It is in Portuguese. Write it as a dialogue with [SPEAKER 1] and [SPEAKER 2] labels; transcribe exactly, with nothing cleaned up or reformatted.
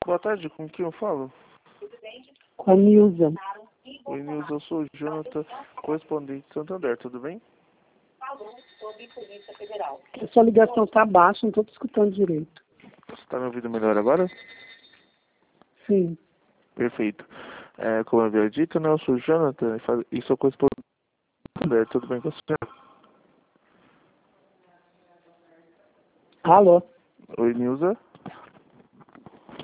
[SPEAKER 1] Boa tarde, com quem eu falo?
[SPEAKER 2] Com a Nilza.
[SPEAKER 1] Oi, Nilza, eu sou o Jonathan, correspondente de Santander, tudo bem?
[SPEAKER 2] A sua ligação está baixa, não estou te escutando direito.
[SPEAKER 1] Você está me ouvindo melhor agora?
[SPEAKER 2] Sim.
[SPEAKER 1] Perfeito. É, como eu havia dito, né, eu sou o Jonathan e sou correspondente de Santander, tudo bem com a senhora?
[SPEAKER 2] Alô?
[SPEAKER 1] Oi, Nilza.